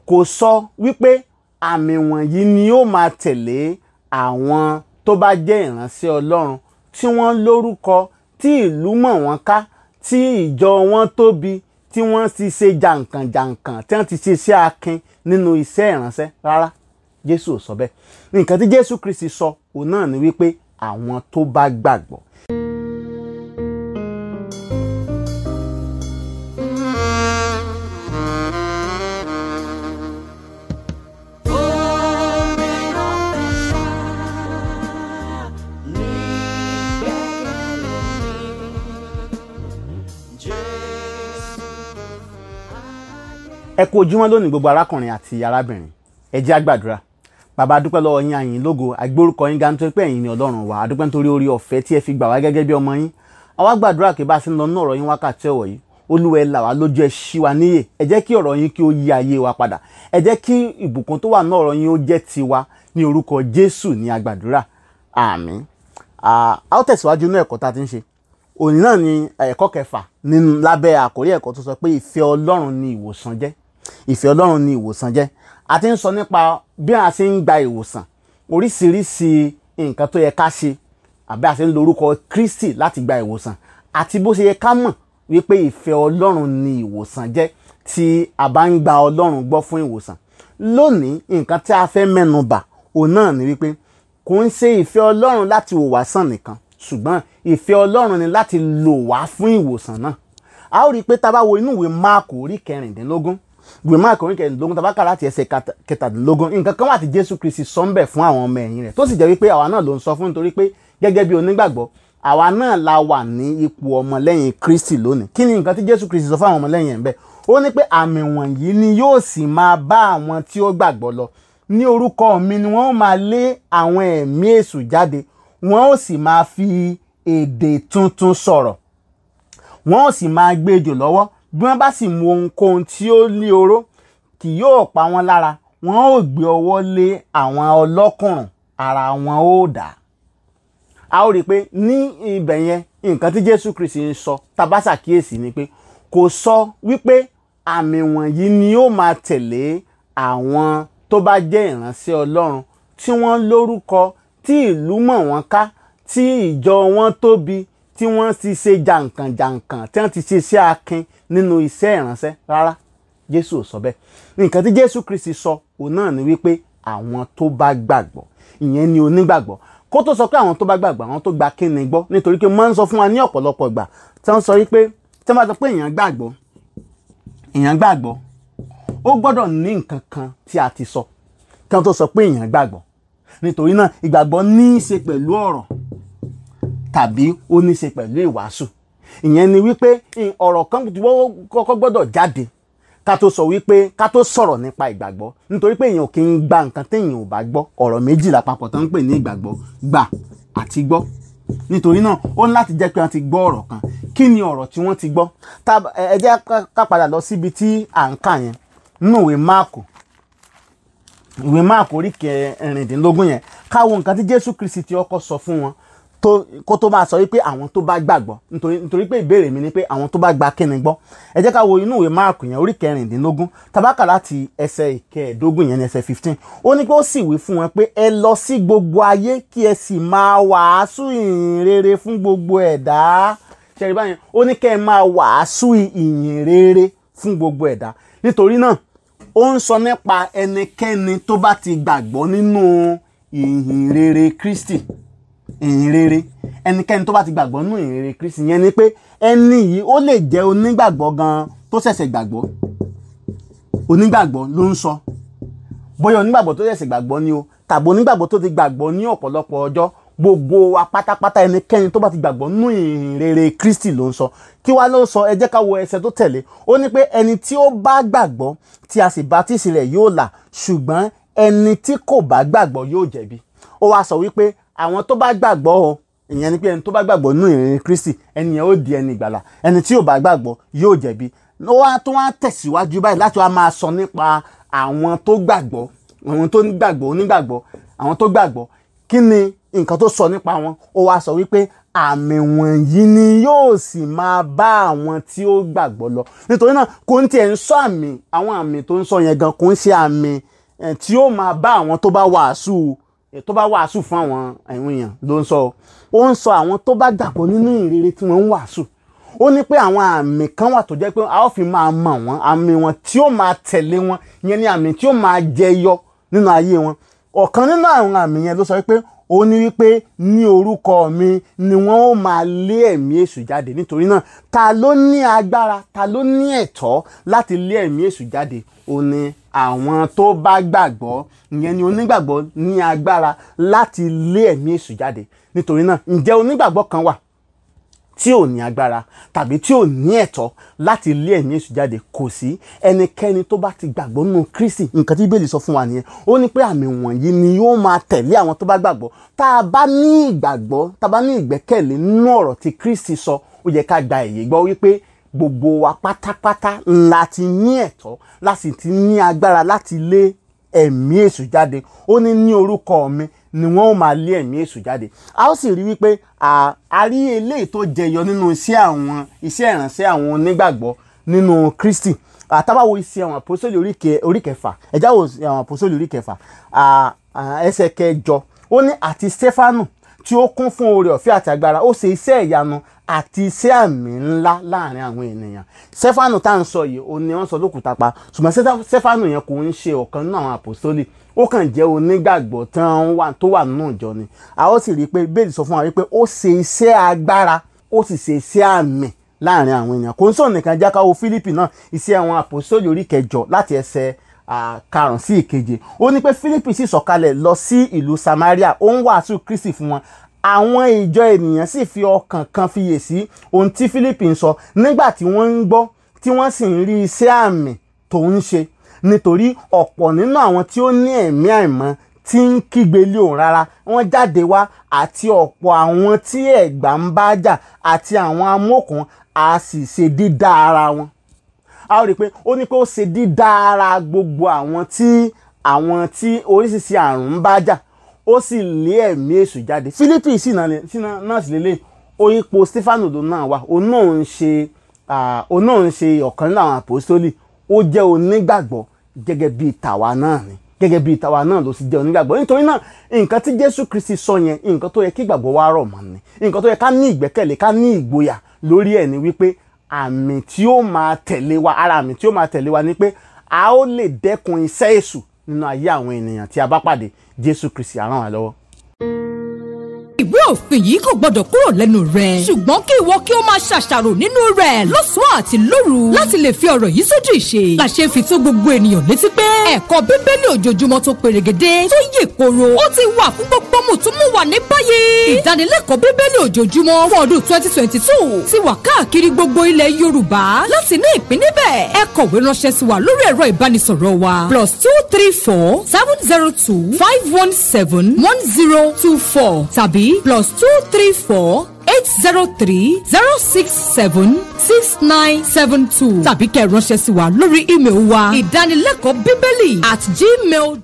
kò sọ wípé àmì wọ̀nyí ni ó máa tẹ̀lé àwọn tó bá jẹ́ ìránṣẹ́ Ọlọ́run tí wọ́n lórúkọ, tí ìlú mọ̀ wọ́n ká, tí ìjọ wọn tóbi, tí wọ́n ti ṣe jàǹkànjàǹkàn, tí wọ́n ti ṣe iṣẹ́ akin nínú iṣẹ́ ìránṣẹ́. Rárá, Jésù ò sọ bẹ́ẹ̀. Nǹkan tí Jésù Kristi sọ òun náà ni wípé àwọn tó bá gbàgbọ́. Ẹ kú ojúmọ́ lónìí gbogbo arákùnrin àti arábìnrin. Ẹ jẹ́ á gbàdúrà. Bàbá, a dúpẹ́ lọ́wọ́ yín, a yìn lógo, agbórúkọ yín ga nítorí pé ẹ̀yin ni Ọlọ́run wa. A dúpẹ́ nítorí oore ọ̀fẹ́ tí ẹ fi gbà wá gẹ́gẹ́ bí ọmọ yín. A wá gbàdúrà pé bá a ṣe ń lọ nínú ọ̀rọ̀ yín wákàtí ọ̀wọ̀ yìí, Olúwa ẹ là wá lójú, ẹ ṣí wa níyè. Ẹ jẹ́ kí ọ̀rọ̀ yín kí ó yí ayé wa padà. Ẹ jẹ́ kí ìbùkún tó wà nínú ọ̀rọ̀ yín ó jẹ́ tiwa ní orúkọ Jésù ní a gbàdúrà. Àmín. A ó tẹ̀síwájú nínú ẹ̀kọ́ tá a ti ń ṣe. Òní náà ni ẹ̀kọ́ kẹfà nínú lábẹ́ àkórí ẹ̀kọ́ tó sọ pé ìfẹ́ Ọlọ́run ni ìwòsàn jẹ́. Ìfẹ́ Ọlọ́run ni ìwòsàn jẹ́. A ti ń sọ nípa bí a ṣe ń gba ìwòsàn, oríṣiríṣi nǹkan tó yẹ ká ṣe, àbí a ṣe ń lo orúkọ Kristi láti gba ìwòsàn, àti bó ṣe yẹ ká mọ̀ wípé ìfẹ́ Ọlọ́run ni ìwòsàn jẹ́ tí a bá ń gba Ọlọ́run gbọ́ fún ìwòsàn. Lónìí, nǹkan tí a fẹ́ mẹ́nu bà òun náà ni wípé kò ń ṣe ìfẹ́ Ọlọ́run láti wò wá sàn nìkan, ṣùgbọ́n ìfẹ́ Ọlọ́run ni láti lò wá fún ìwòsàn náà. A ó rí i pé tá a bá wo inú ìwé Máàkù orí kẹrìndínlógún, ìwé Máàkù orí kẹrìndínlógún, tá a bá kà láti ẹsẹ̀ kẹtàdínlógún, nǹkan kan wà tí Jésù Kristi sọ ń bẹ̀ fún àwọn ọmọ ẹ̀yìn rẹ̀, tó sì jẹ́ wípé àwa náà ló ń sọ fún, nítorí pé gẹ́gẹ́ bí onígbàgbọ́ àwa náà la wà ní ipò ọmọlẹ́yìn Kristi lónìí. Kí ni nǹkan tí Jésù Kristi sọ fún àwọn ọmọlẹ́yìn ẹ̀ ń bẹ̀? Ó ní pé àmì wọ̀nyí ni yóò sì máa bá àwọn tí ó gbàgbọ́ lọ. Ní orúkọ mi ni wọ́n ó máa lé àwọn ẹ̀mí èṣù jáde, wọ́n ó sì máa fi èdè tuntun sọ̀rọ̀, wọ́n ó sì máa gbé ejò lọ́wọ́, bí wọ́n bá sì mu ohunkóhun tí ó ní oró, kì yóò pa wọ́n lára, wọ́n ó gbé ọwọ́ lé àwọn ọlọ́kùnrùn, ara wọn ó dá. A ó rí i pé ní ibẹ̀ yẹn nǹkan tí Jésù Kristi ń sọ tá bá ṣàkíyèsí ni pé kò sọ wípé àmì wọ̀nyí ni ó máa tẹ̀lé àwọn tó bá jẹ́ ìránṣẹ́ Ọlọ́run tí wọ́n lórúkọ, tí ìlú mọ̀ wọ́n ká, tí ìjọ wọn tóbi, tí wọ́n ti ṣe jàǹkànjàǹkàn, tí wọ́n ti ṣe iṣẹ́ akin nínú iṣẹ́ ìránṣẹ́. Rárá, Jésù ò sọ bẹ́ẹ̀. Nǹkan tí Jésù Kristi sọ òun náà ni wípé àwọn tó bá gbàgbọ́, ìyẹn ni onígbàgbọ́. Kó tó sọ pé àwọn tó bá gbàgbọ́, àwọn tó gba kíni gbọ́, nítorí pé mo máa ń sọ fún wa ní ọ̀pọ̀lọpọ̀ ìgbà tí wọ́n sọ wípé tí wọ́n bá sọ pé èèyàn gbàgbọ́, ó gbọ́dọ̀ ní nǹkan kan tí a ti sọ kí wọ́n tó sọ pé èèyàn gbàgbọ́. Nítorí náà ìgbàgbọ́ ní í ṣe pẹ̀lú ọ̀rọ̀ tàbí ó ní í ṣe pẹ̀lú ìwàásù. Ìyẹn ni wípé ọ̀rọ̀ kan kọ́kọ́ gbọ́dọ̀ jáde ká tó sọ wípé ká tó sọ̀rọ̀ nípa ìgbàgbọ́, nítorí pé èèyàn kì í gba nǹkan téèyàn ò bá gbọ́. Ọ̀rọ̀ méjì lápapọ̀ tó ń pè ní ìgbàgbọ́, gbà àti gbọ́. Nítorí náà ó ní láti jẹ́ pé wọ́n ti gbọ́ ọ̀rọ̀ kan. Kí ni ọ̀rọ̀ tí wọ́n ti gbọ́? Ẹ jẹ́ ká padà lọ síbi tí à ń kà yẹn nínú ìwé Máàkù orí kẹrìndínlógún yẹn, ká wo nǹkan tí Jésù Kristi ti ọkọ sọ fún wọn kó tó máa sọ wípé àwọn tó bá gbàgbọ́, nítorí pé ìbéèrè mi ni pé àwọn tó bá gba kíni gbọ́. Ẹ jẹ́ ká wo inú ìwé Máàkù yẹn orí kẹrìndínlógún, tá bá kà láti ẹsẹ̀ ìkẹẹ̀dógún yẹn ní ẹsẹ̀ 15. Ó ní pé ó sì wí fún wọn pé ẹ lọ sí gbogbo ayé kí ẹ sì máa wàásù ìyìn rere fún gbogbo ẹ̀dá. Ṣẹ̀rí báyẹn, ó ní kẹ́ ẹ máa wàásù ìyìn rere fún gbogbo ẹ̀dá. Nítorí náà ó ń sọ nípa ẹnikẹ́ni tó bá ti gbàgbọ́ nínú ìyìn rere Kristi. Ìyìn rere, ẹnikẹ́ni tó bá ti gbàgbọ́ nínú ìyìn rere Kristi, yẹn ni pé ẹni yìí ó lè jẹ́ onígbàgbọ́ gan tó ṣẹ̀ṣẹ̀ gbàgbọ́. Onígbàgbọ́ ló ń sọ, bóyá onígbàgbọ́ tó ṣẹ̀ṣẹ̀ gbàgbọ́ ni o, tàbí onígbàgbọ́ tó ti gbàgbọ́ ní ọ̀pọ̀lọpọ̀ ọjọ́. Gbogbo wa pátápátá, ẹnikẹ́ni tó bá ti gbàgbọ́ nínú ìyìn rere Kristi ló ń sọ. Kí wá ló sọ? Ẹ jẹ́ ká wo ẹsẹ̀ tó tẹ̀lé. Ó ní pé ẹni tí ó bá gbàgbọ́ tí a sì bátísì rẹ̀ yóò là, ṣùgbọ́n ẹni tí kò bá gbàgbọ́ yóò jẹ̀bi. Ó wá sọ wípé àwọn tó bá gbàgbọ́ o, ìyẹn ni pé ẹni tó bá gbàgbọ́ nínú ìyìn rere Kristi, ẹni yẹn ó di ẹni ìgbàlà. Ẹni tí ò bá gbàgbọ́ yóò jẹ̀bi. Ó wá tó wá tẹ̀síwájú báyìí láti wá máa sọ nípa àwọn tó gbàgbọ́, àwọn tó gbàgbọ́, onígbàgbọ́, àwọn tó gbàgbọ́. Kí ni nǹkan tó sọ nípa wọn? Ó wá sọ wípé àmì wọ̀nyí ni yóò sì máa bá àwọn tí ó gbàgbọ́ lọ. Nítorí náà kò ń tiẹ̀ ń sọ àmì, àwọn àmì tó ń sọ yẹn gan kò ń ṣe àmì tí ó máa bá àwọn tó bá wàásù fún àwọn èèyàn ló ń sọ. Ó ń sọ àwọn tó bá gbàgbọ́ nínú ìrere tí wọ́n ń wàásù. Ó ní pé àwọn àmì kan wà tó jẹ́ pé a ó fi máa mọ̀ wọ́n, àmì wọn tí ó máa tẹ̀lé wọn, yẹn ni àmì tí ó máa jẹyọ nínú ayé wọn. Ọ̀kan nínú àwọn àmì yẹn ló sọ pé ó ní wípé ní orúkọ mi ni wọ́n ó máa lé ẹ̀mí èṣù jáde. Nítorí náà ta ló ní agbára, ta ló ní ẹ̀tọ́ láti lé ẹ̀mí èṣù jáde? Ó ní àwọn tó bá gbàgbọ́, ìyẹn ni onígbàgbọ́ ní agbára láti lé ẹ̀mí èṣù jáde. Nítorí náà ǹjẹ́ onígbàgbọ́ kan wà tí ò ní agbára tàbí tí ò ní ẹ̀tọ́ láti lé ẹ̀mí èṣù jáde? Kò sí. Ẹnikẹ́ni tó bá ti gbàgbọ́ nínú Kristi, nǹkan tí Bíbélì sọ fún wa nìyẹn. Ó ní pé àmì wọ̀nyí ni yóò máa tẹ̀lé àwọn tó bá gbàgbọ́. Tá a bá ní ìgbàgbọ́, tá a bá ní ìgbẹ́kẹ̀lé nínú ọ̀rọ̀ tí Kristi sọ, ó yẹ ká gba èyí gbọ́ wípé gbogbo wa pátápátá láti ní ẹ̀tọ́, láti ti ní agbára láti lé ẹ̀mí èṣù jáde. Ó ní orúkọ mi ni wọ́n ó máa lé ẹ̀mí èṣù jáde. A ó sì rí wípé a rí eléyìí tó jẹyọ nínú iṣẹ́ ìránṣẹ́ àwọn onígbàgbọ́ nínú Kristi. Tá bá wo iṣẹ́ àwọn àpọ́sítélì orí kẹfà, ẹ já wo àwọn àpọ́sítélì orí kẹfà ẹsẹ̀ kẹjọ. Ó ní àti Stefanu tí ó kún fún oore ọ̀fẹ́ àti agbára, ó ṣe iṣẹ́ ìyanu àti iṣẹ́ àmì ńlá láàrin àwọn ènìyàn. Stefanu tá à ń sọ yìí, ó ní wọ́n sọ lókùúta pa, ṣùgbọ́n Stefanu yẹn kò ń ṣe ọ̀kan nínú àwọn àpọ́sítélì. Ó kàn jẹ́ onígbàgbọ́ tó wà nínú ìjọ ni. A ó sì rí i pé Bíbélì sọ fún wa wípé ó ṣe iṣẹ́ agbára, ó sì ṣe iṣẹ́ àmì láàrin àwọn èèyàn. Kò ń sọ nìkan, já ká wo Fílípì náà, iṣẹ́ àwọn àpọ́sítélì orí kẹjọ láti ẹsẹ̀ 5 sí 7. Ó ní pé Fílípì sì sọ̀kalẹ̀ lọ sí ìlú Samaria, ó ń wàásù Kristi fún wọn. Àwọn ìjọ ènìyàn sì fi ọkàn kan fiyèsí ohun tí Fílípì ń sọ nígbà tí wọ́n ń gbọ́, tí wọ́n sì ń rí iṣẹ́ àmì tó ń ṣe. Nítorí ọ̀pọ̀ nínú àwọn tí ó ní ẹ̀mí àìmọ́ tí ń kígbe lé òun rárá, wọ́n jáde wá, àti ọ̀pọ̀ àwọn tí ẹ̀gbà ń bá jà àti àwọn amókùn, a sì ṣe dídá ara wọn. A ó rí i pé ó ní pé ó ṣe dídá ara gbogbo àwọn tí oríṣiríṣi àrùn ń bá jà, ó sì lé ẹ̀mí èṣù jáde. Fílípì sì náà sì lélẹ̀, ipò Stefanu ló náà wà. Òun náà ń ṣe ọ̀kan nínú àwọn àpọ́sítélì. Ó jẹ́ onígbàgbọ́ gẹ́gẹ́ bíi tàwa náà ni, gẹ́gẹ́ bíi tàwa náà ló sì jẹ́ onígbàgbọ́. Nítorí náà nǹkan tí Jésù Kristi sọ yẹn, nǹkan tó yẹ kí ìgbàgbọ́ wa rọ̀ mọ́ ni, nǹkan tó yẹ ká ní ìgbẹ́kẹ̀lé, ká ní ìgboyà lórí ẹ̀ ni wípé àmì tí ó máa tẹ̀lé wa, ara àmì tí ó máa tẹ̀lé wa ni pé a ó lè dẹ́kun iṣẹ́ èṣù nínú ayé àwọn ènìyàn tí a bá pàdé. Jésù Kristi á ràn wá lọ́wọ́. Ìwé òfin yìí kò gbọdọ̀ kúrò lẹ́nu rẹ̀, ṣùgbọ́n kí ìwọ kí o máa ṣàṣàrò nínú rẹ̀ lọ́sàn-án àti lóru láti lè fi ọ̀rọ̀ yìí sójú ìṣe. Làṣẹ fi tó gbogbo ènìyàn létí pé ẹ̀kọ́ Bíbélì ojoojúmọ́ tó perégedé, tó yè koro, ó ti wà fún gbogbo mùtúmùwà ní báyìí. Ìdánilẹ́kọ̀ọ́ Bíbélì ojoojúmọ́ fún ọdún 2022 ti wà káàkiri gbogbo ilẹ̀ Yorùbá. Láti ní ìpín níbẹ̀, ẹ kọ̀wé ránṣẹ́ sí wa lórí ẹ̀rọ ìbánisọ̀rọ̀ wa +234 702 517 1024 tàbí +234 803 067 6972 tàbí kẹ́ ránṣẹ́ sí wa lórí ímeèlì wa ìdánilẹ́kọ̀ọ́ bíbélì@gmail.com.